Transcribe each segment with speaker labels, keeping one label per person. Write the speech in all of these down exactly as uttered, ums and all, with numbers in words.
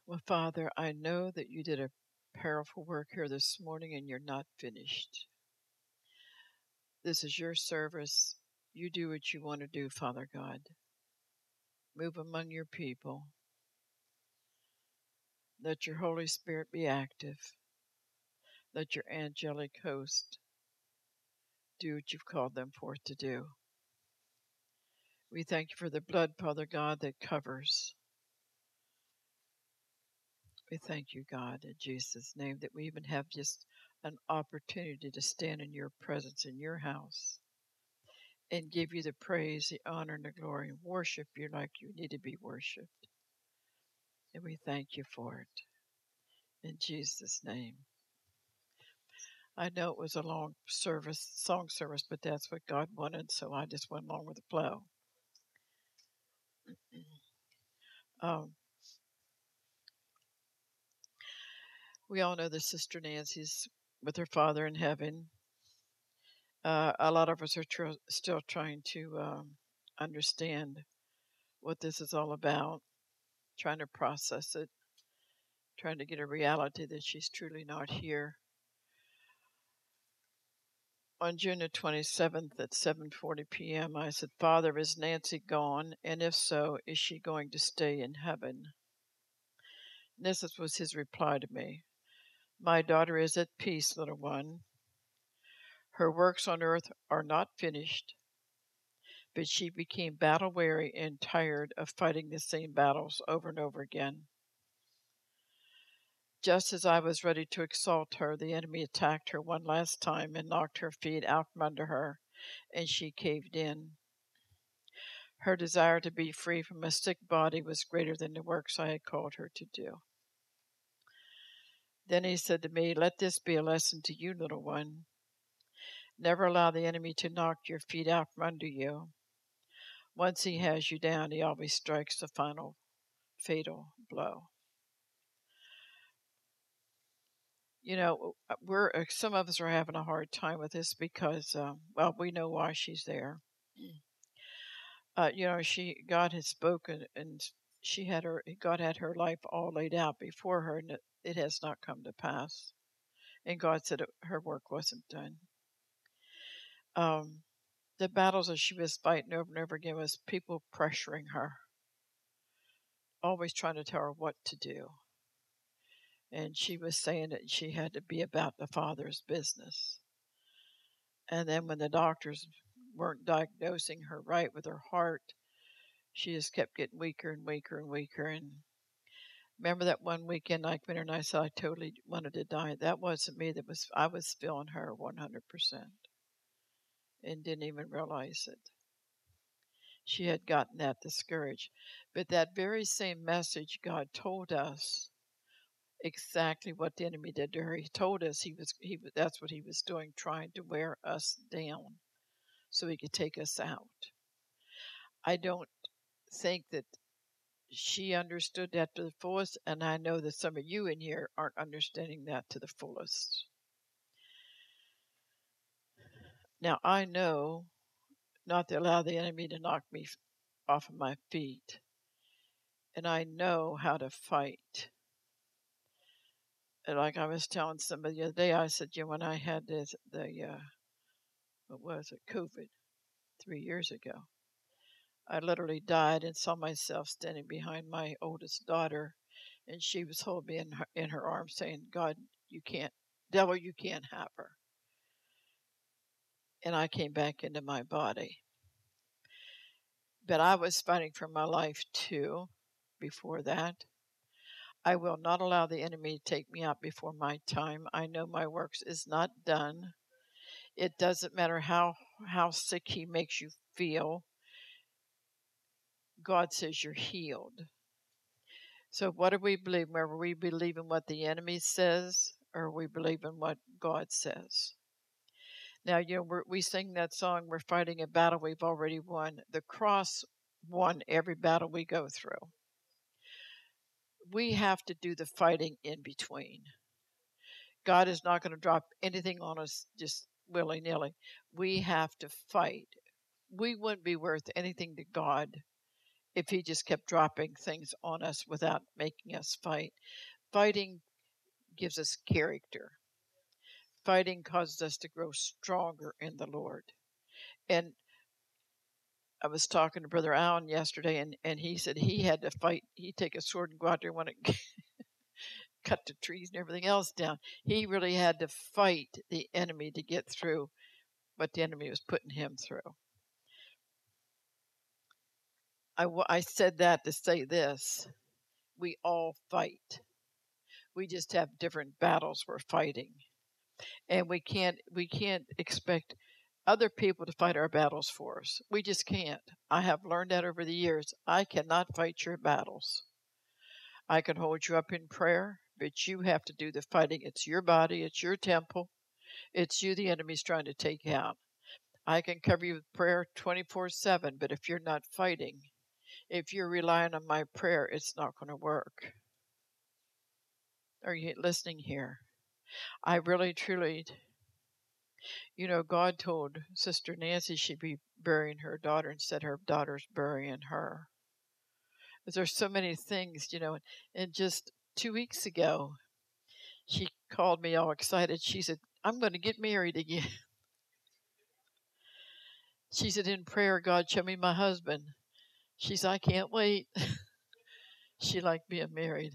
Speaker 1: Well, Father, I know that you did a powerful work here this morning and you're not finished. This is your service. You do what you want to do, Father God. Move among your people. Let your Holy Spirit be active. Let your angelic host do what you've called them forth to do. We thank you for the blood, Father God, that covers. We thank you, God, in Jesus' name, that we even have just an opportunity to stand in your presence in your house and give you the praise, the honor, and the glory, and worship you like you need to be worshiped. And we thank you for it. In Jesus' name. I know it was a long service, song service, but that's what God wanted, so I just went along with the flow. Um, we all know that Sister Nancy's with her Father in heaven. Uh, a lot of us are tr- still trying to um, understand what this is all about, trying to process it, trying to get a reality that she's truly not here. On June the twenty-seventh at seven forty p.m., I said, Father, is Nancy gone? And if so, is she going to stay in heaven? And this was his reply to me. My daughter is at peace, little one. Her works on earth are not finished, but she became battle weary and tired of fighting the same battles over and over again. Just as I was ready to exalt her, the enemy attacked her one last time and knocked her feet out from under her, and she caved in. Her desire to be free from a sick body was greater than the works I had called her to do. Then he said to me, Let this be a lesson to you, little one. Never allow the enemy to knock your feet out from under you. Once he has you down, he always strikes the final fatal blow. You know, we're some of us are having a hard time with this because, um, well, we know why she's there. Uh, you know, she God had spoken, and she had her God had her life all laid out before her, and it, it has not come to pass. And God said it, her work wasn't done. Um, the battles that she was fighting over and over again was people pressuring her, always trying to tell her what to do. And she was saying that she had to be about the Father's business. And then when the doctors weren't diagnosing her right with her heart, she just kept getting weaker and weaker and weaker. And remember that one weekend I went and I said I totally wanted to die. That wasn't me. That was I was feeling her one hundred percent and didn't even realize it. She had gotten that discouraged. But that very same message God told us exactly what the enemy did to her. He told us he was he that's what he was doing, trying to wear us down so he could take us out. I don't think that she understood that to the fullest, and I know that some of you in here aren't understanding that to the fullest. Now I know not to allow the enemy to knock me off of my feet, and I know how to fight. And like I was telling somebody the other day, I said, you know, when I had this, the uh, what was it, COVID, three years ago, I literally died and saw myself standing behind my oldest daughter, and she was holding me in her, in her arms saying, God, you can't, devil, you can't have her. And I came back into my body. But I was fighting for my life too before that. I will not allow the enemy to take me out before my time. I know my works is not done. It doesn't matter how, how sick he makes you feel. God says you're healed. So what do we believe? Whether we believe in what the enemy says or we believe in what God says. Now, you know, we're, we sing that song, we're fighting a battle we've already won. The cross won every battle we go through. We have to do the fighting in between. God is not going to drop anything on us just willy-nilly. We have to fight. We wouldn't be worth anything to God if he just kept dropping things on us without making us fight. Fighting gives us character. Fighting causes us to grow stronger in the Lord. And I was talking to Brother Allen yesterday, and, and he said he had to fight. He'd take a sword and go out there and want to cut the trees and everything else down. He really had to fight the enemy to get through what the enemy was putting him through. I, I said that to say this. We all fight. We just have different battles we're fighting. And we can't we can't expect other people to fight our battles for us. We just can't. I have learned that over the years. I cannot fight your battles. I can hold you up in prayer, but you have to do the fighting. It's your body, it's your temple. It's you the enemy's trying to take out. I can cover you with prayer twenty-four seven, but if you're not fighting, if you're relying on my prayer, it's not going to work. Are you listening here? I really, truly, you know, God told Sister Nancy she'd be burying her daughter instead her daughter's burying her. There's so many things, you know, and just two weeks ago, she called me all excited. She said, I'm going to get married again. She said, in prayer, God, show me my husband. She said, I can't wait. She liked being married.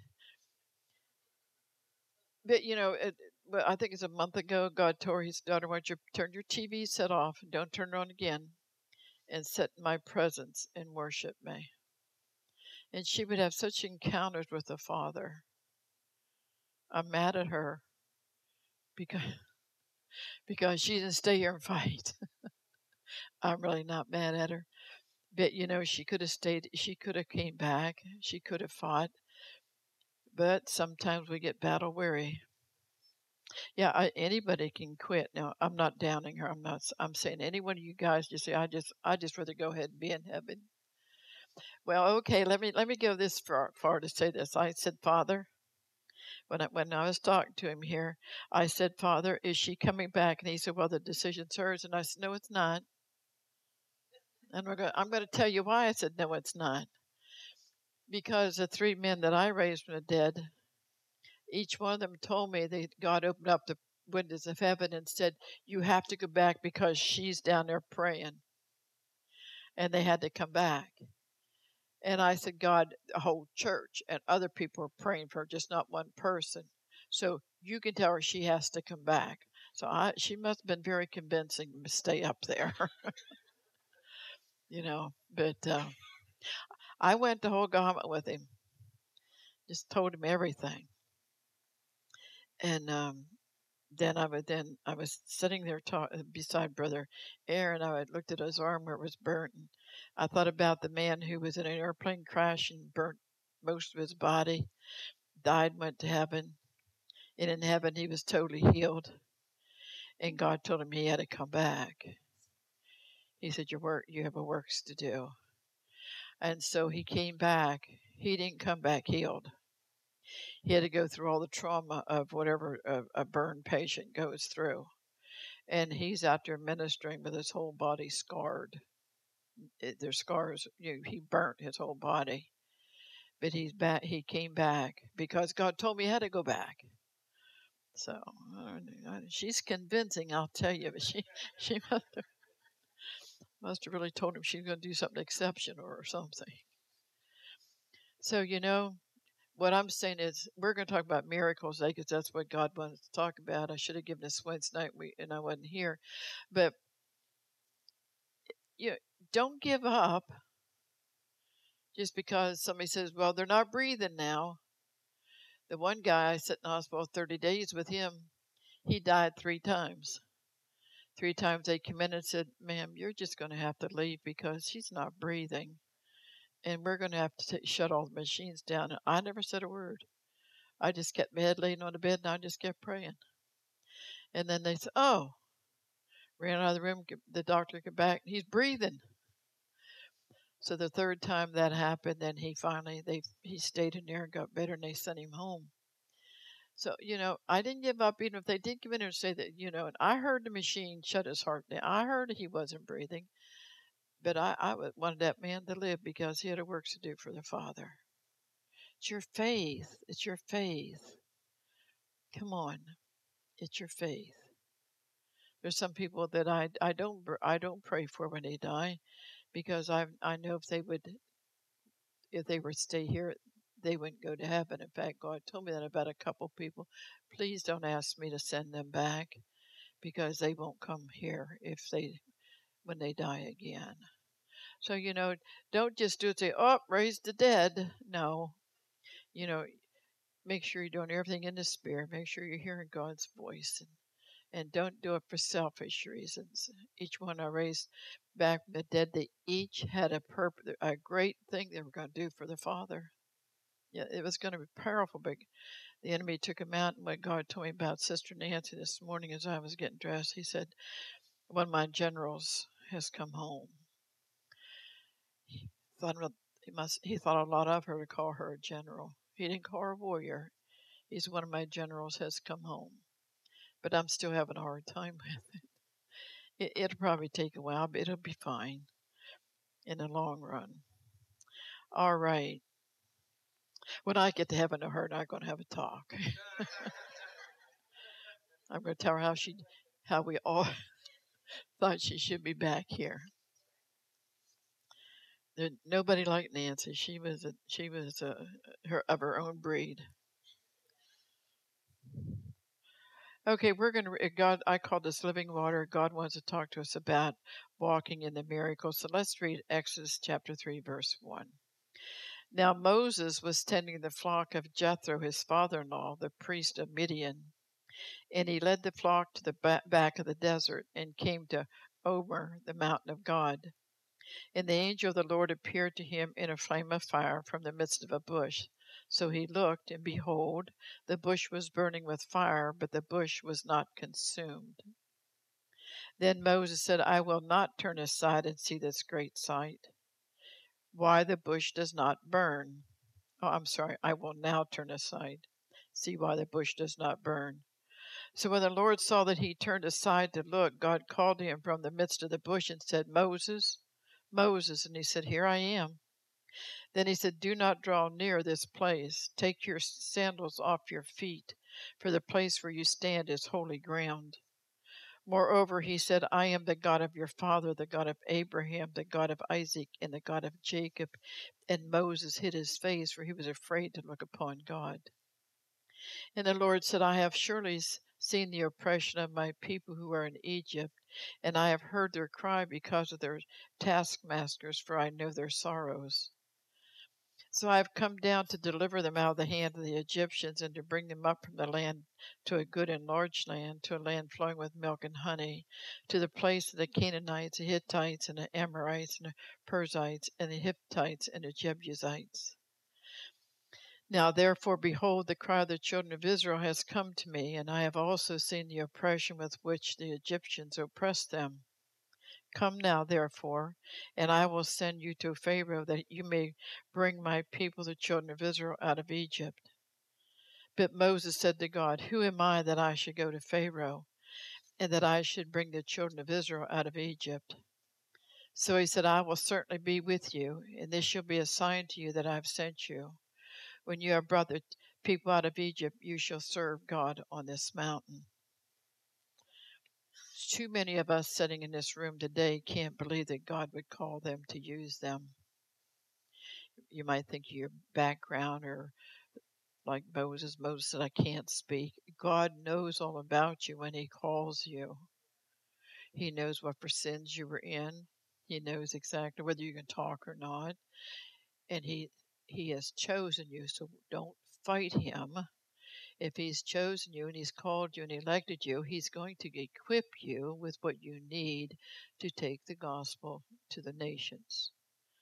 Speaker 1: But, you know, it, but I think it's a month ago, God told his daughter, why don't you turn your T V set off and don't turn it on again and sit in my presence and worship me. And she would have such encounters with the Father. I'm mad at her because because she didn't stay here and fight. I'm really not mad at her. But, you know, she could have stayed. She could have came back. She could have fought. But sometimes we get battle weary. Yeah, I, anybody can quit. Now, I'm not downing her. I'm not. I'm saying any one of you guys just say, I just, I just rather go ahead and be in heaven. Well, okay. Let me let me go this far, far to say this. I said, Father, when I, when I was talking to him here, I said, Father, is she coming back? And he said, well, the decision's hers. And I said, no, it's not. And we're going. I'm going to tell you why. I said, no, it's not. Because the three men that I raised from the dead, each one of them told me that God opened up the windows of heaven and said, you have to go back because she's down there praying. And they had to come back. And I said, God, the whole church and other people are praying for her, just not one person. So you can tell her she has to come back. So I, she must have been very convincing to stay up there. You know, but uh, I went the whole gamut with him. Just told him everything. And um, then I would then I was sitting there talk, beside Brother Aaron. I had looked at his arm where it was burnt. And I thought about the man who was in an airplane crash and burnt most of his body, died, went to heaven, and in heaven he was totally healed. And God told him he had to come back. He said, "Your work, you have a works to do." And so he came back. He didn't come back healed. He had to go through all the trauma of whatever a, a burn patient goes through. And he's out there ministering with his whole body scarred. It, there's scars. You know, he burnt his whole body, but he's back. He came back because God told me he had to go back. So uh, she's convincing, I'll tell you. But she she must have, must have really told him she's going to do something exceptional or something. So you know, what I'm saying is we're going to talk about miracles today because that's what God wanted to talk about. I should have given this Wednesday night, we, and I wasn't here, but you know, don't give up just because somebody says, well, they're not breathing now. The one guy I sat in the hospital thirty days with him, he died three times. Three times they came in and said, ma'am, you're just going to have to leave because he's not breathing. And we're going to have to t- shut all the machines down. And I never said a word. I just kept my head laying on the bed and I just kept praying. And then they said, oh, ran out of the room. The doctor came back. He's breathing. So the third time that happened, then he finally, they he stayed in there and got better and they sent him home. So, you know, I didn't give up even if they did come in and say that, you know, and I heard the machine shut his heart down. I heard he wasn't breathing. But I, I wanted that man to live because he had a work to do for the Father. It's your faith. It's your faith. Come on. It's your faith. There's some people that I, I don't I don't pray for when they die because I I know if they would if they were to stay here they wouldn't go to heaven. In fact, God told me that about a couple people. Please don't ask me to send them back because they won't come here if they when they die again. So you know, don't just do it. Say, "Oh, raise the dead." No, you know, make sure you're doing everything in the spirit. Make sure you're hearing God's voice, and, and don't do it for selfish reasons. Each one I raised back from the dead, they each had a purpose, a great thing they were going to do for the Father. Yeah, it was going to be powerful, but the enemy took him out. And what God told me about Sister Nancy this morning as I was getting dressed, he said, one of my generals has come home. He thought, he, must, he thought a lot of her to call her a general. He didn't call her a warrior. He's one of my generals has come home. But I'm still having a hard time with it. it. It'll probably take a while, but it'll be fine in the long run. All right. When I get to heaven, her and I are going to have a talk. I'm going to tell her how she, how we all thought she should be back here. There, nobody like Nancy. She was a, she was a, her of her own breed. Okay, we're going to God. I call this living water. God wants to talk to us about walking in the miracles. So let's read Exodus chapter three, verse one. Now Moses was tending the flock of Jethro, his father-in-law, the priest of Midian, and he led the flock to the back of the desert and came to Omer, the mountain of God. And the angel of the Lord appeared to him in a flame of fire from the midst of a bush. So he looked, and behold, the bush was burning with fire, but the bush was not consumed. Then Moses said, I will not turn aside and see this great sight, why the bush does not burn. Oh, I'm sorry, I will now turn aside, see why the bush does not burn. So when the Lord saw that he turned aside to look, God called to him from the midst of the bush and said, Moses, Moses. And he said, Here I am. Then he said, Do not draw near this place. Take your sandals off your feet, for the place where you stand is holy ground. Moreover, he said, I am the God of your father, the God of Abraham, the God of Isaac, and the God of Jacob. And Moses hid his face, for he was afraid to look upon God. And the Lord said, I have surely seen the oppression of my people who are in Egypt, and I have heard their cry because of their taskmasters, for I know their sorrows. So I have come down to deliver them out of the hand of the Egyptians and to bring them up from the land to a good and large land, to a land flowing with milk and honey, to the place of the Canaanites, the Hittites, and the Amorites, and the Perizzites, and the Hittites, and the Jebusites. Now therefore, behold, the cry of the children of Israel has come to me, and I have also seen the oppression with which the Egyptians oppress them. Come now, therefore, and I will send you to Pharaoh, that you may bring my people, the children of Israel, out of Egypt. But Moses said to God, Who am I that I should go to Pharaoh, and that I should bring the children of Israel out of Egypt? So he said, I will certainly be with you, and this shall be a sign to you that I have sent you. When you have brought the people out of Egypt, you shall serve God on this mountain. Too many of us sitting in this room today can't believe that God would call them to use them. You might think of your background, or like Moses. Moses said, I can't speak. God knows all about you when he calls you. He knows what for sins you were in. He knows exactly whether you can talk or not. And he he has chosen you, so don't fight him. If he's chosen you and he's called you and elected you, he's going to equip you with what you need to take the gospel to the nations.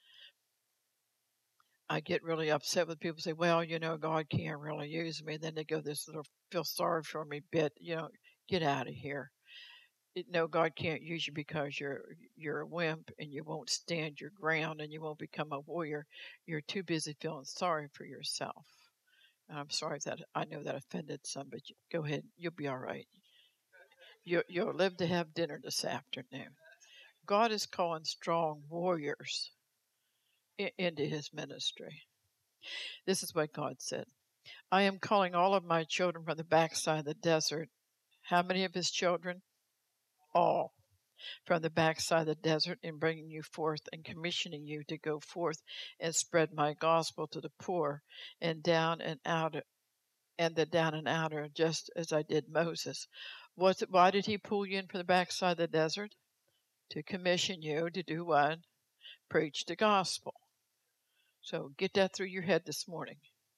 Speaker 1: I get really upset when people say, well, you know, God can't really use me. And then they go this little feel sorry for me bit, you know, get out of here. It, no, God can't use you because you're you're a wimp and you won't stand your ground and you won't become a warrior. You're too busy feeling sorry for yourself. And I'm sorry that I know that offended some, but you, go ahead, you'll be all right. You, you'll live to have dinner this afternoon. God is calling strong warriors i- into his ministry. This is what God said. I am calling all of my children from the backside of the desert. How many of his children? All. From the backside of the desert, and bringing you forth and commissioning you to go forth and spread my gospel to the poor and down and out and the down and outer, just as I did Moses. Was it, why did he pull you in from the backside of the desert? To commission you to do what? Preach the gospel. So get that through your head this morning.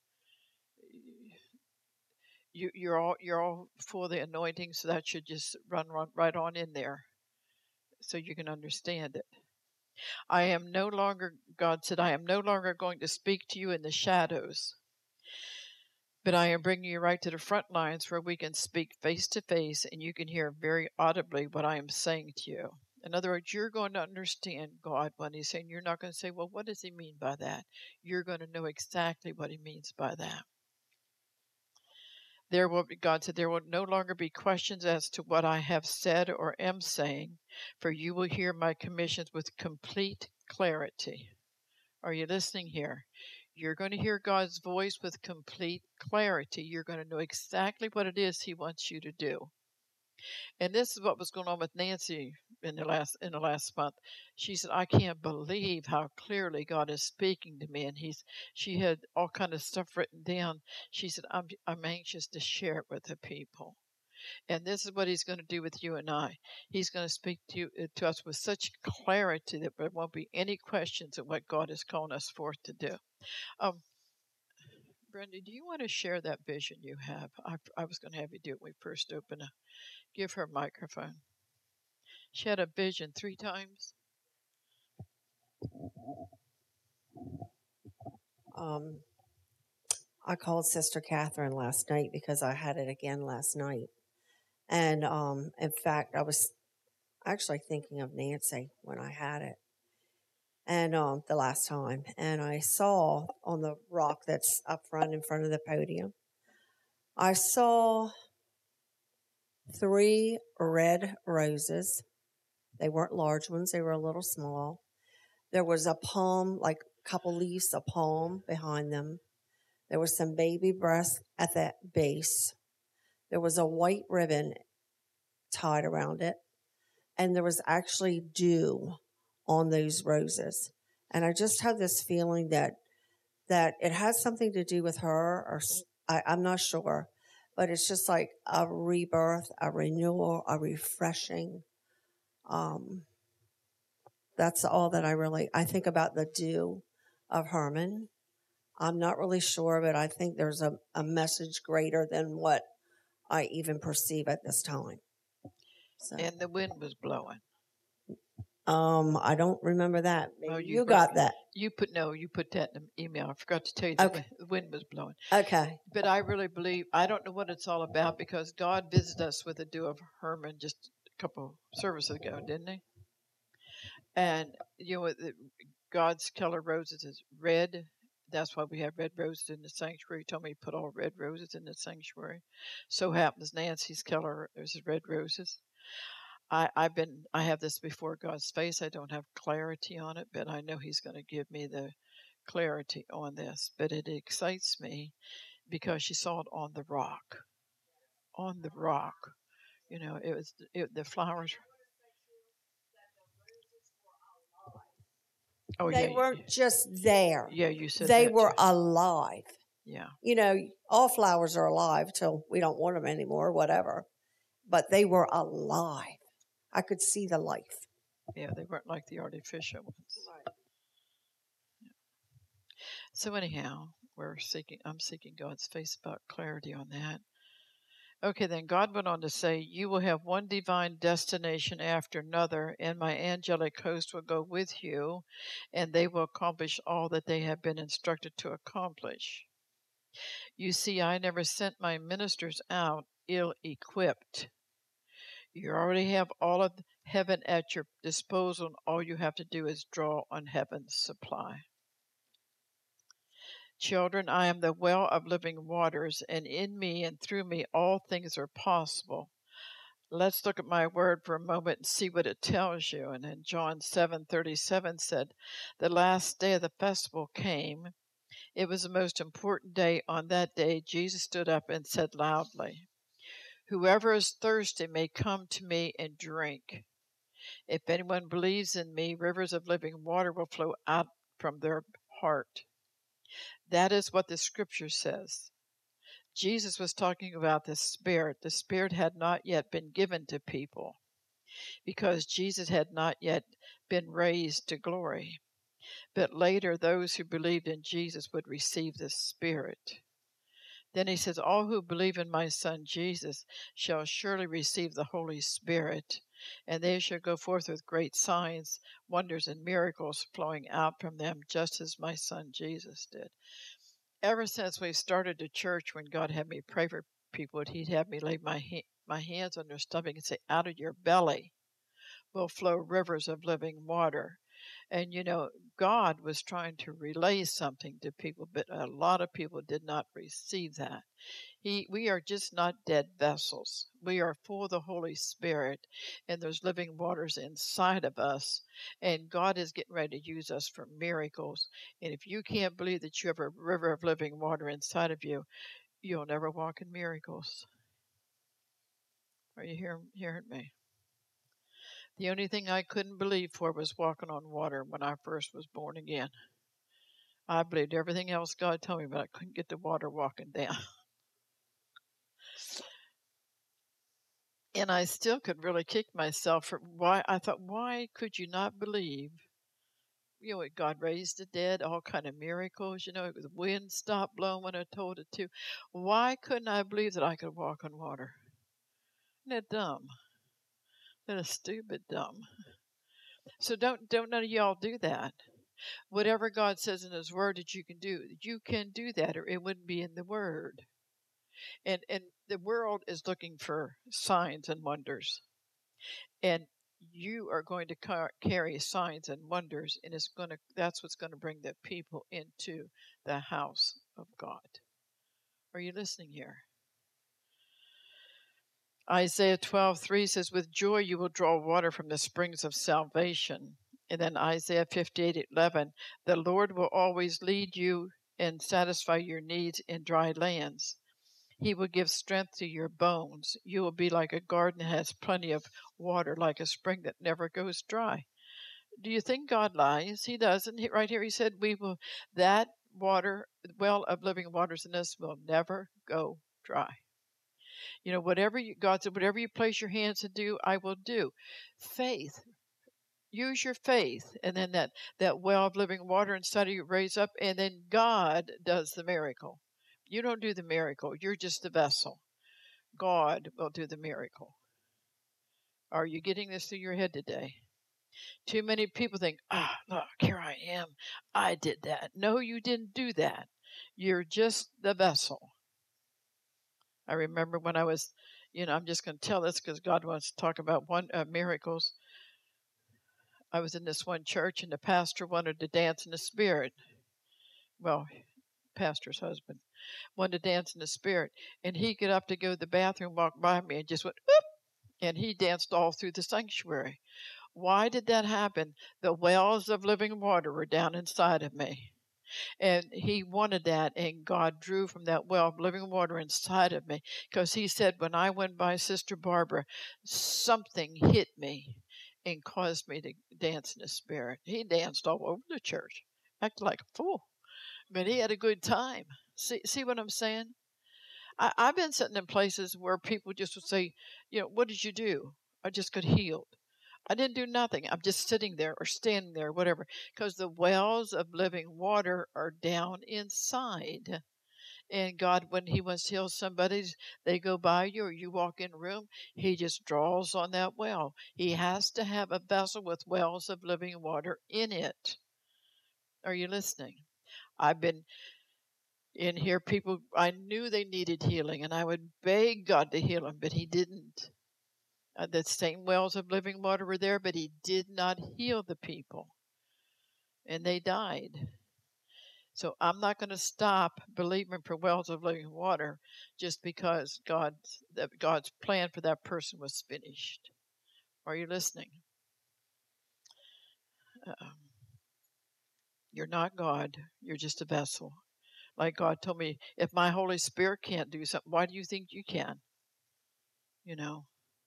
Speaker 1: You, you're all you're all full of the anointing, so that should just run, run right on in there, so you can understand it. I am no longer, God said, I am no longer going to speak to you in the shadows, but I am bringing you right to the front lines where we can speak face to face and you can hear very audibly what I am saying to you. In other words, you're going to understand God when he's saying, you're not going to say, well, what does he mean by that? You're going to know exactly what he means by that. There will be, God said, there will no longer be questions as to what I have said or am saying, for you will hear my commissions with complete clarity. Are you listening here? You're going to hear God's voice with complete clarity. You're going to know exactly what it is he wants you to do. And this is what was going on with Nancy in the last in the last month. She said, I can't believe how clearly God is speaking to me. And he's she had all kind of stuff written down. She said, I'm I'm anxious to share it with the people. And this is what he's going to do with you and I. He's going to speak to you to us with such clarity that there won't be any questions of what God is calling us forth to do. Um, Brenda, do you want to share that vision you have? I, I was going to have you do it when we first open. A, give her a microphone. She had a vision three times.
Speaker 2: Um, I called Sister Catherine last night because I had it again last night. And um, in fact, I was actually thinking of Nancy when I had it. And um, the last time. And I saw on the rock that's up front in front of the podium, I saw three red roses. They weren't large ones, they were a little small. There was a palm, like a couple leaves, a palm behind them. There was some baby breath at the base. There was a white ribbon tied around it. And there was actually dew on those roses. And I just have this feeling that that it has something to do with her, or I, I'm not sure. But it's just like a rebirth, a renewal, a refreshing. Um, that's all that I really, I think about the dew of Herman. I'm not really sure, but I think there's a, a message greater than what I even perceive at this time. So,
Speaker 1: And the wind was blowing.
Speaker 2: um, I don't remember that. Maybe
Speaker 1: Oh,
Speaker 2: you,
Speaker 1: you
Speaker 2: got
Speaker 1: wrote,
Speaker 2: that.
Speaker 1: You put no, you put that in the email. I forgot to tell you the,
Speaker 2: Okay.
Speaker 1: the wind was blowing.
Speaker 2: Okay.
Speaker 1: But I really believe I don't know what it's all about because God visited us with the dew of Herman just a couple services ago, didn't he? And you know, the, God's color roses is red. That's why we have red roses in the sanctuary. He told me to put all red roses in the sanctuary. So happens Nancy's color is red roses. I, I've been I have this before God's face. I don't have clarity on it, but I know He's going to give me the clarity on this. But it excites me because she saw it on the rock. On the rock. You know, it was it, the flowers. Oh
Speaker 2: They
Speaker 1: yeah,
Speaker 2: weren't just there.
Speaker 1: yeah. You said
Speaker 2: They
Speaker 1: that
Speaker 2: were
Speaker 1: too.
Speaker 2: alive.
Speaker 1: Yeah.
Speaker 2: You know, all flowers are alive till we don't want them anymore, whatever. But they were alive. I could see the life.
Speaker 1: Yeah, they weren't like the artificial ones. So anyhow, we're seeking. I'm seeking God's face about clarity on that. Okay, then God went on to say, "You will have one divine destination after another, and my angelic host will go with you, and they will accomplish all that they have been instructed to accomplish. You see, I never sent my ministers out ill-equipped. You already have all of heaven at your disposal, and all you have to do is draw on heaven's supply. Children, I am the well of living waters, and in me and through me all things are possible. Let's look at my word for a moment and see what it tells you. And then John seven thirty-seven said, the last day of the festival came. It was the most important day. On that day, Jesus stood up and said loudly, whoever is thirsty may come to me and drink. If anyone believes in me, rivers of living water will flow out from their heart. That is what the scripture says. Jesus was talking about the Spirit. The Spirit had not yet been given to people because Jesus had not yet been raised to glory. But later, those who believed in Jesus would receive the Spirit. Then he says, all who believe in my Son Jesus shall surely receive the Holy Spirit, and they shall go forth with great signs, wonders, and miracles flowing out from them, just as my Son Jesus did. Ever since we started the church, when God had me pray for people, he'd have me lay my, ha- my hands on their stomach and say, out of your belly will flow rivers of living water. And, you know, God was trying to relay something to people, but a lot of people did not receive that. He, we are just not dead vessels. We are full of the Holy Spirit, and there's living waters inside of us. And God is getting ready to use us for miracles. And if you can't believe that you have a river of living water inside of you, you'll never walk in miracles. Are you hearing, hearing me? The only thing I couldn't believe for was walking on water when I first was born again. I believed everything else God told me, but I couldn't get the water walking down. And I still could really kick myself for why I thought, why could you not believe? You know, God raised the dead, all kind of miracles. You know, the wind stopped blowing when I told it to. Why couldn't I believe that I could walk on water? Isn't that dumb? That is stupid dumb. So don't don't none of y'all do that. Whatever God says in His Word that you can do, you can do that, or it wouldn't be in the Word. And and the world is looking for signs and wonders. And you are going to car- carry signs and wonders, and it's going to that's what's going to bring the people into the house of God. Are you listening here? Isaiah twelve three says, with joy you will draw water from the springs of salvation. And then Isaiah fifty-eight eleven, the Lord will always lead you and satisfy your needs in dry lands. He will give strength to your bones. You will be like a garden that has plenty of water, like a spring that never goes dry. Do you think God lies? He doesn't. He, right here he said, we will, that water, well of living waters in us will never go dry. You know, whatever you, God said, whatever you place your hands to do, I will do. Faith. Use your faith, and then that, that well of living water inside of you raise up, and then God does the miracle. You don't do the miracle. You're just the vessel. God will do the miracle. Are you getting this through your head today? Too many people think, ah, look, here I am. I did that. No, you didn't do that. You're just the vessel. I remember when I was, you know, I'm just going to tell this because God wants to talk about one uh, miracles. I was in this one church, and the pastor wanted to dance in the spirit. Well, pastor's husband wanted to dance in the spirit, and he got up to go to the bathroom, walked by me, and just went, whoop, and he danced all through the sanctuary. Why did that happen? The wells of living water were down inside of me. And he wanted that, and God drew from that well of living water inside of me. Because he said, when I went by Sister Barbara, something hit me and caused me to dance in the spirit. He danced all over the church, acted like a fool. But he had a good time. See, see what I'm saying? I, I've been sitting in places where people just would say, you know, what did you do? I just got healed. I didn't do nothing. I'm just sitting there or standing there, whatever, because the wells of living water are down inside. And God, when He wants to heal somebody, they go by you or you walk in a room, He just draws on that well. He has to have a vessel with wells of living water in it. Are you listening? I've been in here, people, I knew they needed healing, and I would beg God to heal them, but He didn't. Uh, the same wells of living water were there, but He did not heal the people, and they died. So I'm not going to stop believing for wells of living water just because God's that God's plan for that person was finished. Are you listening? Um, you're not God. You're just a vessel. Like God told me, if my Holy Spirit can't do something, why do you think you can? You know,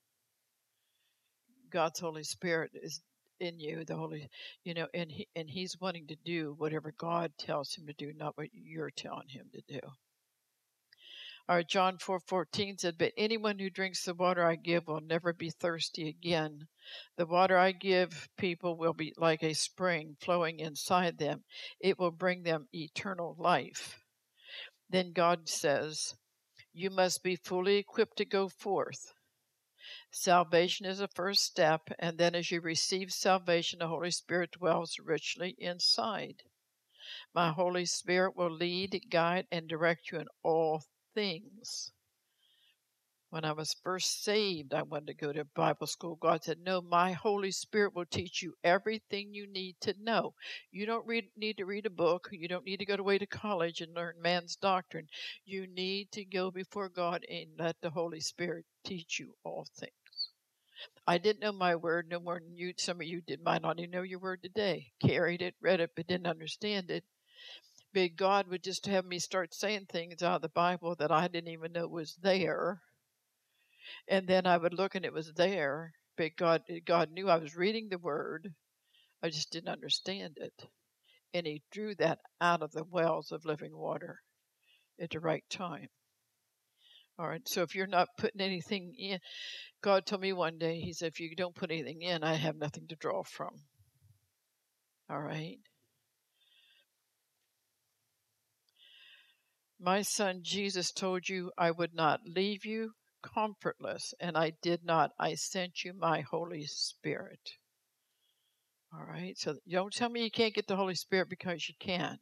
Speaker 1: God's Holy Spirit is in you, the Holy, you know, and he and He's wanting to do whatever God tells him to do, not what you're telling him to do. All right, John four fourteen said, "But anyone who drinks the water I give will never be thirsty again. The water I give people will be like a spring flowing inside them. It will bring them eternal life." Then God says, "You must be fully equipped to go forth." Salvation is a first step, and then as you receive salvation, the Holy Spirit dwells richly inside. My Holy Spirit will lead, guide, and direct you in all things. When I was first saved, I wanted to go to Bible school. God said, "No, my Holy Spirit will teach you everything you need to know. You don't read, need to read a book. You don't need to go away to college and learn man's doctrine. You need to go before God and let the Holy Spirit teach you all things." I didn't know my word no more than you. Some of you did might not even know your word today. Carried it, read it, but didn't understand it. But God would just have me start saying things out of the Bible that I didn't even know was there. And then I would look and it was there. But God, God knew I was reading the word. I just didn't understand it. And He drew that out of the wells of living water at the right time. All right. So if you're not putting anything in, God told me one day, He said, if you don't put anything in, I have nothing to draw from. All right. My son Jesus told you I would not leave you comfortless, and I did not. I sent you my Holy Spirit. All right. So don't tell me you can't get the Holy Spirit, because you can.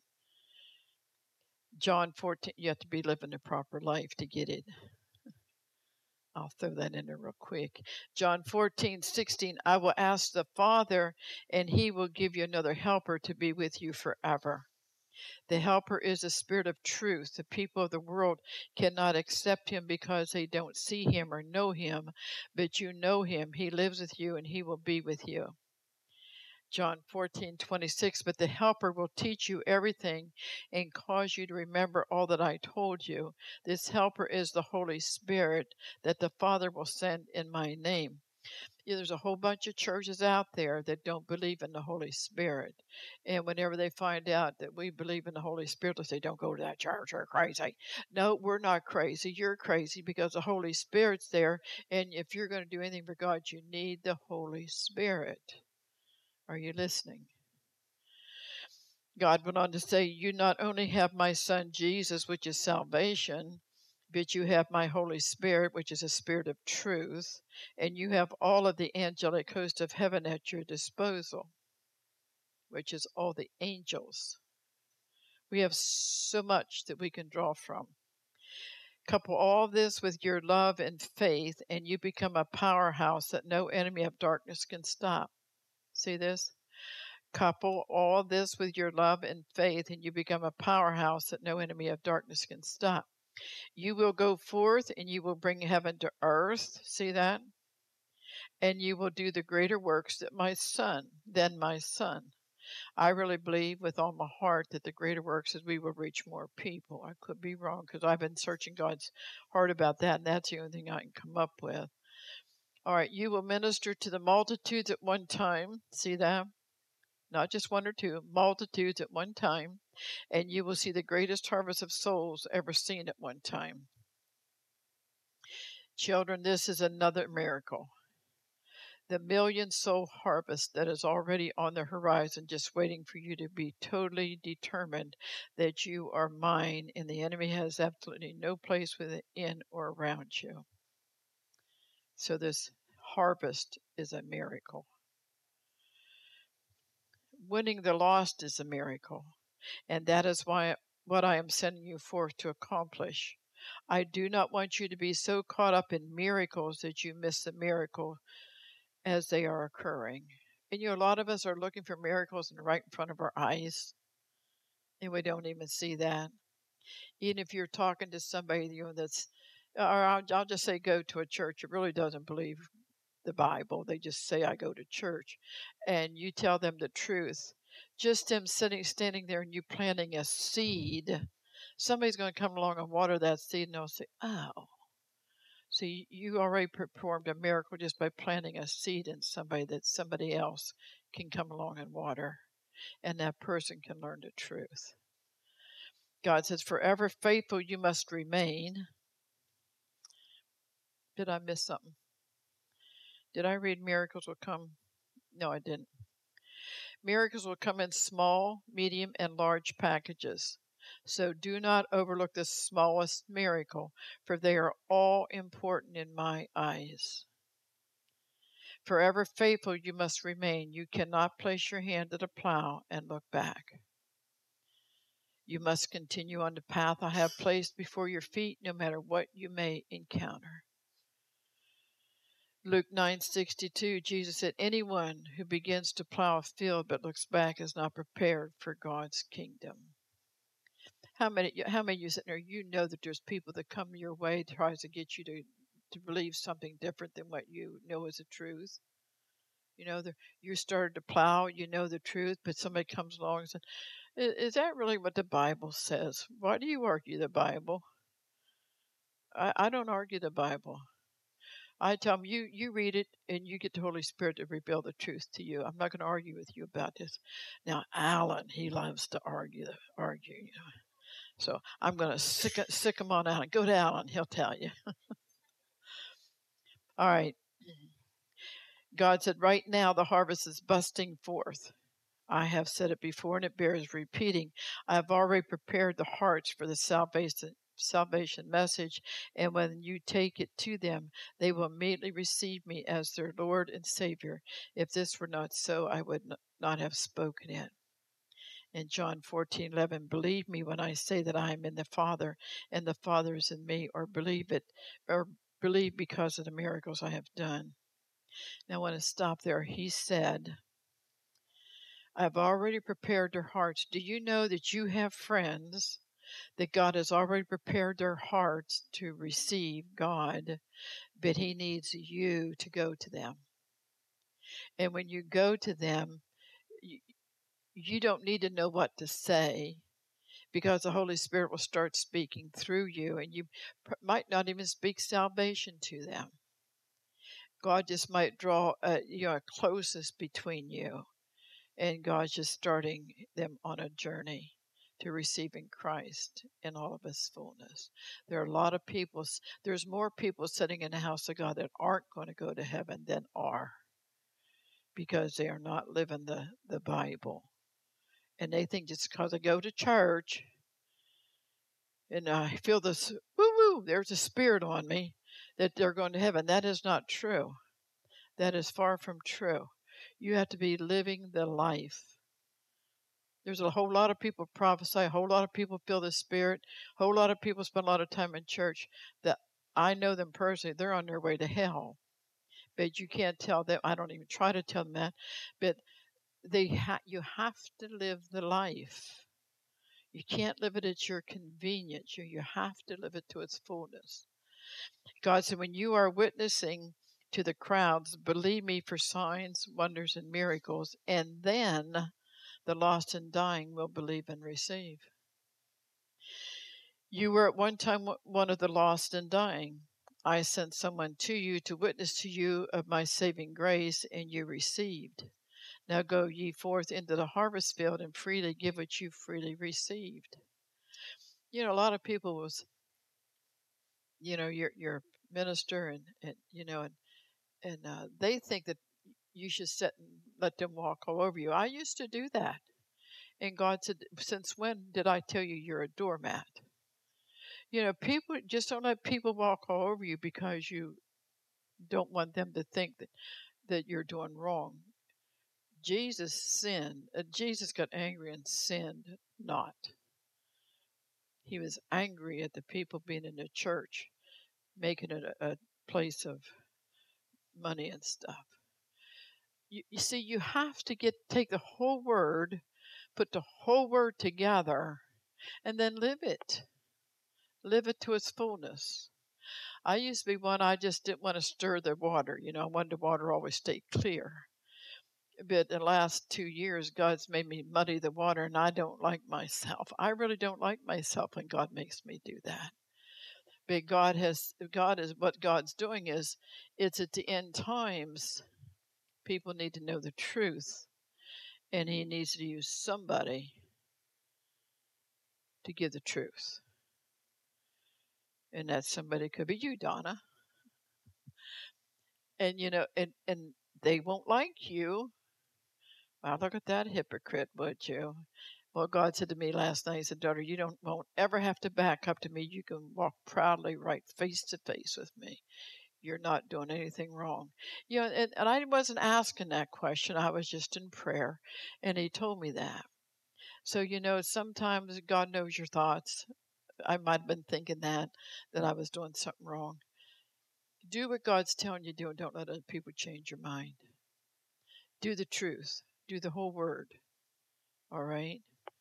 Speaker 1: John fourteen, you have to be living the proper life to get it. I'll throw that in there real quick. John fourteen sixteen, I will ask the Father, and He will give you another helper to be with you forever. The helper is the Spirit of truth. The people of the world cannot accept Him because they don't see Him or know Him, but you know Him. He lives with you, and He will be with you. John fourteen twenty-six, but the Helper will teach you everything and cause you to remember all that I told you. This Helper is the Holy Spirit that the Father will send in my name. Yeah, there's a whole bunch of churches out there that don't believe in the Holy Spirit. And whenever they find out that we believe in the Holy Spirit, they say, "Don't go to that church, you're crazy." No, we're not crazy. You're crazy because the Holy Spirit's there. And if you're going to do anything for God, you need the Holy Spirit. Are you listening? God went on to say, "You not only have my son Jesus, which is salvation, but you have my Holy Spirit, which is a spirit of truth, and you have all of the angelic host of heaven at your disposal," which is all the angels. We have so much that we can draw from. Couple all this with your love and faith, and you become a powerhouse that no enemy of darkness can stop. See this? Couple all this with your love and faith, and you become a powerhouse that no enemy of darkness can stop. You will go forth and you will bring heaven to earth. See that? And you will do the greater works that my son, than my son. I really believe with all my heart that the greater works is we will reach more people. I could be wrong, because I've been searching God's heart about that, and that's the only thing I can come up with. All right, you will minister to the multitudes at one time. See that? Not just one or two, multitudes at one time, and you will see the greatest harvest of souls ever seen at one time. Children, this is another miracle. The million soul harvest that is already on the horizon, just waiting for you to be totally determined that you are mine, and the enemy has absolutely no place within or around you. So this harvest is a miracle. Winning the lost is a miracle, and that is why what I am sending you forth to accomplish. I do not want you to be so caught up in miracles that you miss the miracle as they are occurring. And you know, a lot of us are looking for miracles right in front of our eyes, and we don't even see that. Even if you're talking to somebody, you know, that's, or I'll, I'll just say go to a church that really doesn't believe the Bible. They just say, I go to church. And you tell them the truth. Just them sitting, standing there and you planting a seed, somebody's going to come along and water that seed and they'll say, oh. See, you already performed a miracle just by planting a seed in somebody that somebody else can come along and water. And that person can learn the truth. God says, forever faithful you must remain. Did I miss something? Did I read miracles will come? No, I didn't. Miracles will come in small, medium, and large packages. So do not overlook the smallest miracle, for they are all important in my eyes. Forever faithful you must remain. You cannot place your hand to the plow and look back. You must continue on the path I have placed before your feet, no matter what you may encounter. Luke nine sixty-two, Jesus said, anyone who begins to plow a field but looks back is not prepared for God's kingdom. How many how many of you sitting there, you know that there's people that come your way, tries to get you to, to believe something different than what you know is the truth? You know, the, you started to plow, you know the truth, but somebody comes along and says, is, is that really what the Bible says? Why do you argue the Bible? I, I don't argue the Bible. I tell them, you, you read it and you get the Holy Spirit to reveal the truth to you. I'm not going to argue with you about this. Now, Alan, he loves to argue, argue, you know. So I'm going to sick, sick him on Alan. Go to Alan, he'll tell you. All right. God said, right now the harvest is busting forth. I have said it before and it bears repeating. I have already prepared the hearts for the salvation salvation message, and when you take it to them, they will immediately receive me as their Lord and Savior. If this were not so, I would not have spoken it. In John fourteen eleven, believe me when I say that I am in the Father and the Father is in me, or believe it, or believe because of the miracles I have done. Now I want to stop there. He said, I've already prepared their hearts. Do you know that you have friends that God has already prepared their hearts to receive God, but He needs you to go to them? And when you go to them, you, you don't need to know what to say, because the Holy Spirit will start speaking through you, and you might not even speak salvation to them. God just might draw a, you know, a closeness between you, and God's just starting them on a journey to receiving Christ in all of His fullness. There are a lot of people, there's more people sitting in the house of God that aren't going to go to heaven than are, because they are not living the, the Bible. And they think just because I go to church and I feel this, woo woo, there's a spirit on me, that they're going to heaven. That is not true. That is far from true. You have to be living the life. There's a whole lot of people prophesy, a whole lot of people feel the Spirit, a whole lot of people spend a lot of time in church that I know them personally. They're on their way to hell. But you can't tell them. I don't even try to tell them that. But they ha- you have to live the life. You can't live it at your convenience. You, you have to live it to its fullness. God said, when you are witnessing to the crowds, believe me for signs, wonders, and miracles, and then the lost and dying will believe and receive. You were at one time one of the lost and dying. I sent someone to you to witness to you of my saving grace, and you received. Now go ye forth into the harvest field and freely give what you freely received. You know, a lot of people was, you know, you're, you're a minister and, and you know, and, and uh, they think that you should sit and let them walk all over you. I used to do that. And God said, since when did I tell you you're a doormat? You know, people just don't let people walk all over you because you don't want them to think that, that you're doing wrong. Jesus sinned. Uh, Jesus got angry and sinned not. He was angry at the people being in the church, making it a, a place of money and stuff. You, you see, you have to get take the whole word, Put the whole word together and then live it. Live it to its fullness. I used to be one, I just didn't want to stir the water. You know, I wanted the water always stay clear. But the last two years, God's made me muddy the water, and I don't like myself. I really don't like myself when God makes me do that. But God has, God is, what God's doing is, it's at the end times, people need to know the truth, and He needs to use somebody to give the truth. And that somebody could be you, Donna. And, you know, and, and they won't like you. Wow, look at that hypocrite, would you? Well, God said to me last night, He said, daughter, you don't won't ever have to back up to me. You can walk proudly right face to face with me. You're not doing anything wrong. You know, and, and I wasn't asking that question. I was just in prayer, and He told me that. So, you know, sometimes God knows your thoughts. I might have been thinking that, that I was doing something wrong. Do what God's telling you to do, and don't let other people change your mind. Do the truth. Do the whole word. All right?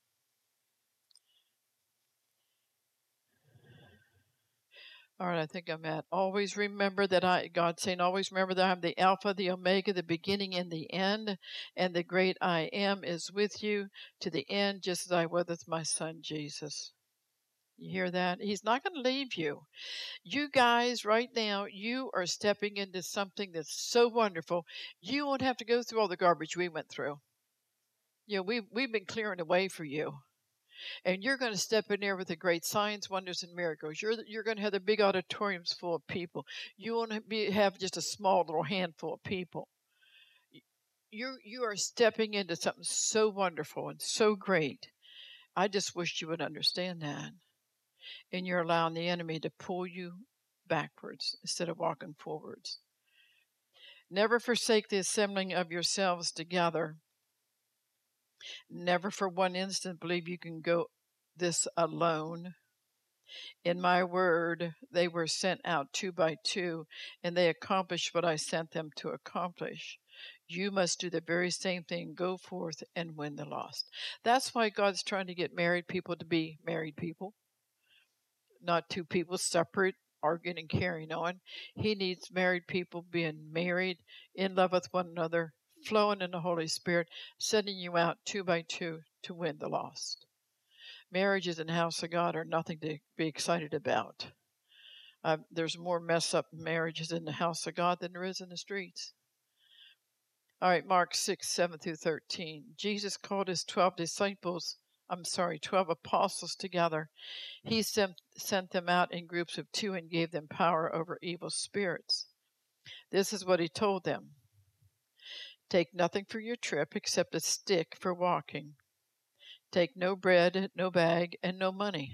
Speaker 1: All right, I think I'm at. Always remember that I, God's saying, always remember that I'm the Alpha, the Omega, the beginning and the end, and the great I am is with you to the end, just as I was with my son Jesus. You hear that? He's not going to leave you. You guys, right now, you are stepping into something that's so wonderful. You won't have to go through all the garbage we went through. You know, we've, we've been clearing the way for you. And you're going to step in there with the great signs, wonders, and miracles. You're you're going to have the big auditoriums full of people. You won't be have just a small little handful of people. You you are stepping into something so wonderful and so great. I just wish you would understand that. And you're allowing the enemy to pull you backwards instead of walking forwards. Never forsake the assembling of yourselves together. Never for one instant believe you can go this alone. In my word, they were sent out two by two, and they accomplished what I sent them to accomplish. You must do the very same thing. Go forth and win the lost. That's why God's trying to get married people to be married people, not two people separate, arguing and carrying on. He needs married people being married, in love with one another, flowing in the Holy Spirit, sending you out two by two to win the lost. Marriages in the house of God are nothing to be excited about. Uh, there's more mess up marriages in the house of God than there is in the streets. All right, Mark six, seven through thirteen. Jesus called his twelve disciples, I'm sorry, twelve apostles together. He sent, sent them out in groups of two and gave them power over evil spirits. This is what he told them. Take nothing for your trip except a stick for walking. Take no bread, no bag, and no money.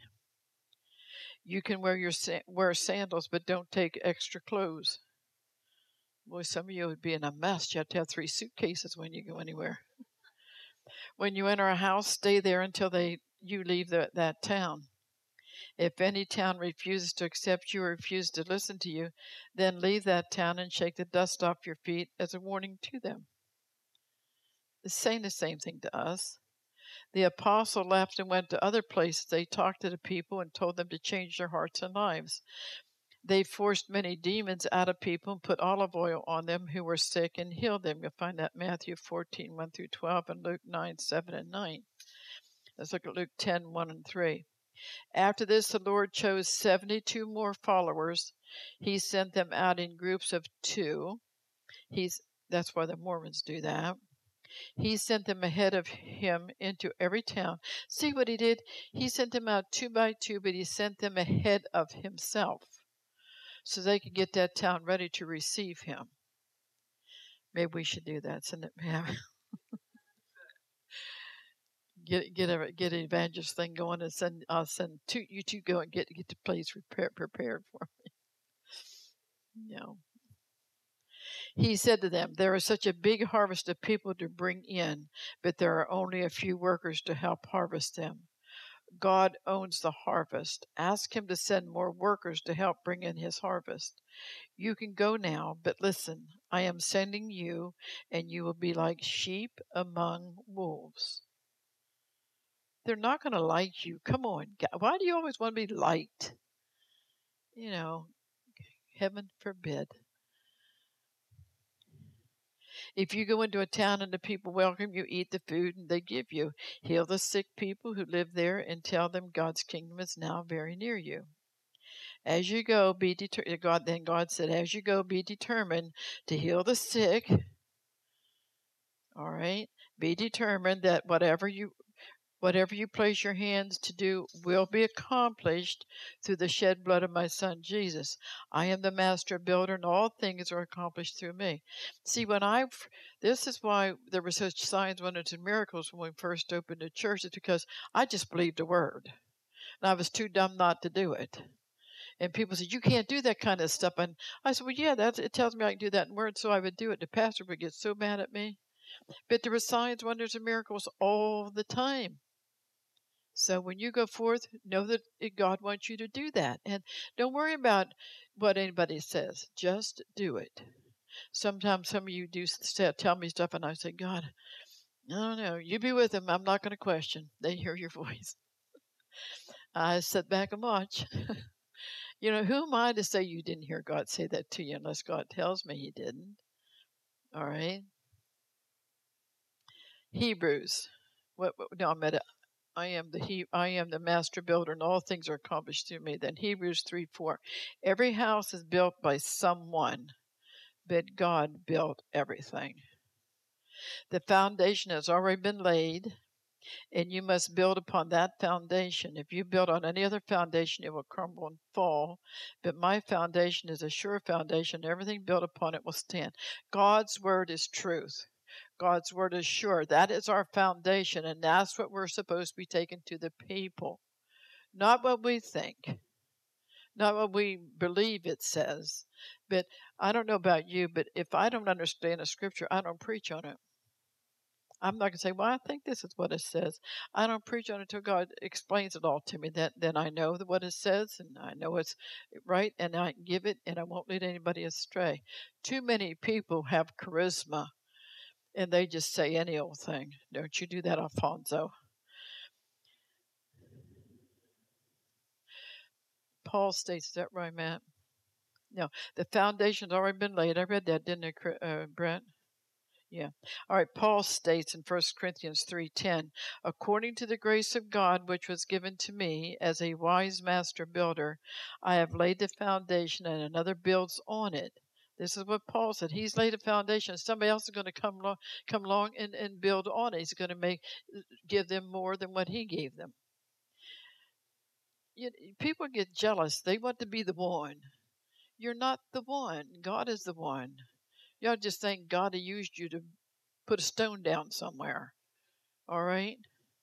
Speaker 1: You can wear your wear sandals, but don't take extra clothes. Boy, some of you would be in a mess. You have to have three suitcases when you go anywhere. When you enter a house, stay there until they you leave the, that town. If any town refuses to accept you or refuses to listen to you, then leave that town and shake the dust off your feet as a warning to them. It's saying the same thing to us. The apostle left and went to other places. They talked to the people and told them to change their hearts and lives. They forced many demons out of people and put olive oil on them who were sick and healed them. You'll find that Matthew fourteen, one through twelve, and Luke nine, seven and nine. Let's look at Luke ten, one and three. After this, the Lord chose seventy-two more followers. He sent them out in groups of two. He's That's why the Mormons do that. He sent them ahead of him into every town. See what he did? He sent them out two by two, but he sent them ahead of himself so they could get that town ready to receive him. Maybe we should do that. Send it, get get a get an evangelist thing going, and send I'll send two you two go and get get the place prepared prepared for me. You know. He said to them, "There is such a big harvest of people to bring in, but there are only a few workers to help harvest them. God owns the harvest. Ask him to send more workers to help bring in his harvest. You can go now, but listen, I am sending you, and you will be like sheep among wolves." They're not going to like you. Come on. Why do you always want to be liked? You know, heaven forbid. If you go into a town and the people welcome you, eat the food and they give you, heal the sick people who live there and tell them God's kingdom is now very near you. As you go, be determined. God, then God said, as you go, be determined to heal the sick. All right. Be determined that whatever you whatever you place your hands to do will be accomplished through the shed blood of my son Jesus. I am the master builder, and all things are accomplished through me. See, when I, this is why there were such signs, wonders, and miracles when we first opened the church, is because I just believed the word. And I was too dumb not to do it. And people said, you can't do that kind of stuff. And I said, well, yeah, that's, it tells me I can do that in word, so I would do it. The pastor would get so mad at me. But there were signs, wonders, and miracles all the time. So when you go forth, know that God wants you to do that. And don't worry about what anybody says. Just do it. Sometimes some of you do say, tell me stuff, and I say, God, I don't know. You be with them. I'm not going to question. They hear your voice. I sit back and watch. You know, who am I to say you didn't hear God say that to you unless God tells me he didn't? All right. Hebrews. What, what no, I'm at a, I am the he, I am the master builder, and all things are accomplished through me. Then Hebrews three four. Every house is built by someone, but God built everything. The foundation has already been laid, and you must build upon that foundation. If you build on any other foundation, it will crumble and fall. But my foundation is a sure foundation. Everything built upon it will stand. God's word is truth. God's word is sure. That is our foundation, and that's what we're supposed to be taking to the people. Not what we think, not what we believe it says. But I don't know about you, but if I don't understand a scripture, I don't preach on it. I'm not going to say, well, I think this is what it says. I don't preach on it until God explains it all to me. That then I know what it says, and I know it's right, and I give it, and I won't lead anybody astray. Too many people have charisma, and they just say any old thing. Don't you do that, Alfonso. Paul states, is that right, Matt? No, the foundation's already been laid. I read that, didn't I, uh, Brent? Yeah. All right. Paul states in First Corinthians three ten, according to the grace of God which was given to me as a wise master builder, I have laid the foundation, and another builds on it. This is what Paul said. He's laid a foundation. Somebody else is going to come along, come along and, and build on it. He's going to make give them more than what he gave them. You, people get jealous. They want to be the one. You're not the one. God is the one. Y'all just think God used you to put a stone down somewhere. All right?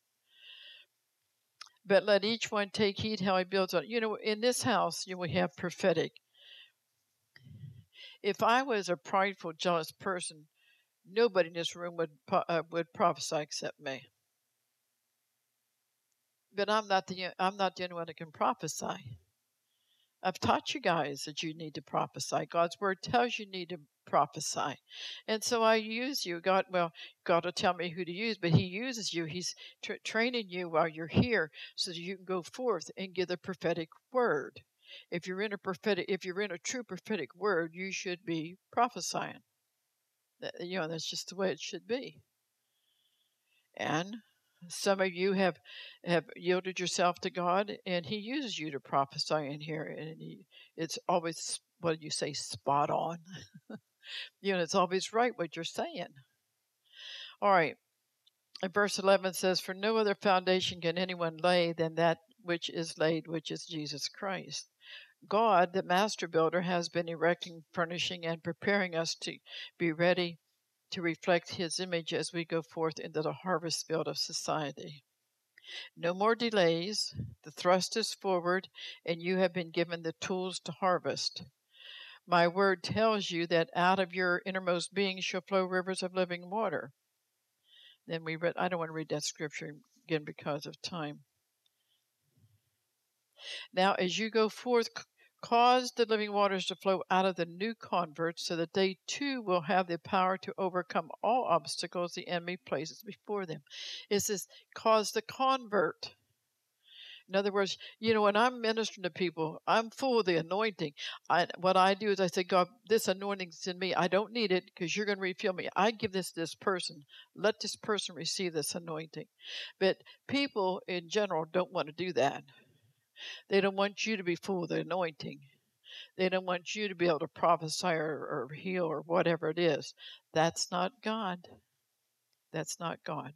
Speaker 1: But let each one take heed how he builds on. You know, in this house, you know, we have prophetic. If I was a prideful, jealous person, nobody in this room would uh, would prophesy except me. But I'm not the I'm not the only one that can prophesy. I've taught you guys that you need to prophesy. God's word tells you need to prophesy. And so I use you. God, well, God will tell me who to use, but he uses you. He's tra- training you while you're here so that you can go forth and give the prophetic word. If you're in a prophetic, if you're in a true prophetic word, you should be prophesying. That, you know, that's just the way it should be. And some of you have have yielded yourself to God, and he uses you to prophesy in here, and he, it's always, what do you say, spot on. You know, it's always right what you're saying. All right. And verse eleven says, for no other foundation can anyone lay than that which is laid, which is Jesus Christ. God, the master builder, has been erecting, furnishing, and preparing us to be ready to reflect his image as we go forth into the harvest field of society. No more delays. The thrust is forward, and you have been given the tools to harvest. My word tells you that out of your innermost being shall flow rivers of living water. Then we read, I don't want to read that scripture again because of time. Now, as you go forth, Cause the living waters to flow out of the new converts so that they too will have the power to overcome all obstacles the enemy places before them. It says, cause the convert. In other words, you know, when I'm ministering to people, I'm full of the anointing. I, what I do is I say, God, this anointing's in me. I don't need it because you're going to refill me. I give this to this person. Let this person receive this anointing. But people in general don't want to do that. They don't want you to be full of the anointing. They don't want you to be able to prophesy or, or heal or whatever it is. That's not God. That's not God.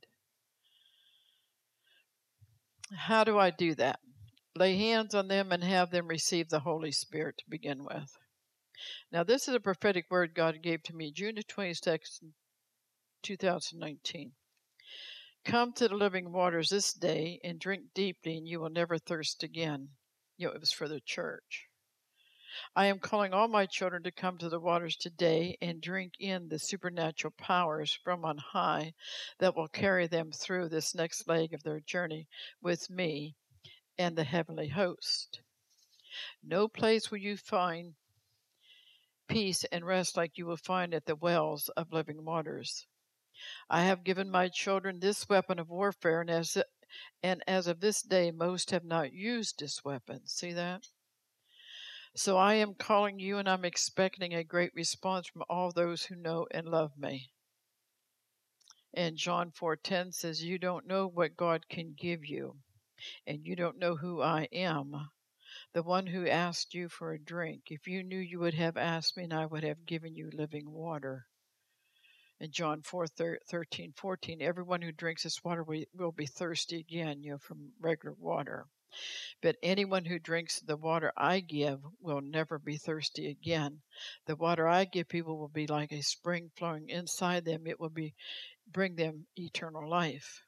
Speaker 1: How do I do that? Lay hands on them and have them receive the Holy Spirit to begin with. Now, this is a prophetic word God gave to me June the twenty-sixth, two thousand nineteen. Come to the living waters this day and drink deeply, and you will never thirst again. You know, it was for the church. I am calling all my children to come to the waters today and drink in the supernatural powers from on high that will carry them through this next leg of their journey with me and the heavenly host. No place will you find peace and rest like you will find at the wells of living waters. I have given my children this weapon of warfare, and as, and as of this day, most have not used this weapon. See that? So I am calling you, and I'm expecting a great response from all those who know and love me. And John four ten says, you don't know what God can give you, and you don't know who I am, the one who asked you for a drink. If you knew, you would have asked me, and I would have given you living water. And John four thirteen fourteen, everyone who drinks this water will, will be thirsty again, you know, from regular water. But anyone who drinks the water I give will never be thirsty again. The water I give people will be like a spring flowing inside them. It will be bring them eternal life.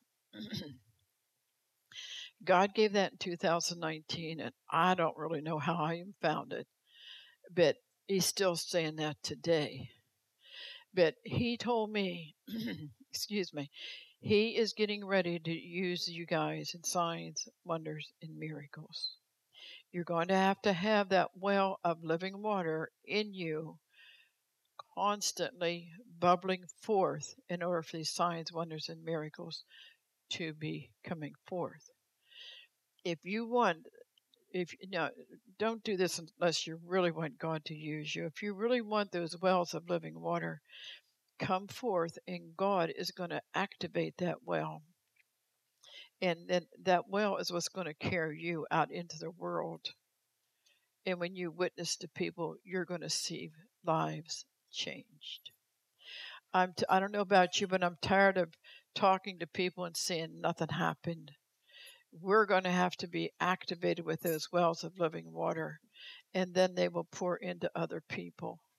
Speaker 1: God gave that in two thousand nineteen, and I don't really know how I found it, but he's still saying that today. But he told me, excuse me, he is getting ready to use you guys in signs, wonders, and miracles. You're going to have to have that well of living water in you constantly bubbling forth in order for these signs, wonders, and miracles to be coming forth. If you want, if you know, don't do this unless you really want God to use you. If you really want those wells of living water, come forth, and God is going to activate that well. And then that well is what's going to carry you out into the world. And when you witness to people, you're going to see lives changed. I'm t- I don't know about you, but I'm tired of talking to people and seeing nothing happened. We're going to have to be activated with those wells of living water, and then they will pour into other people.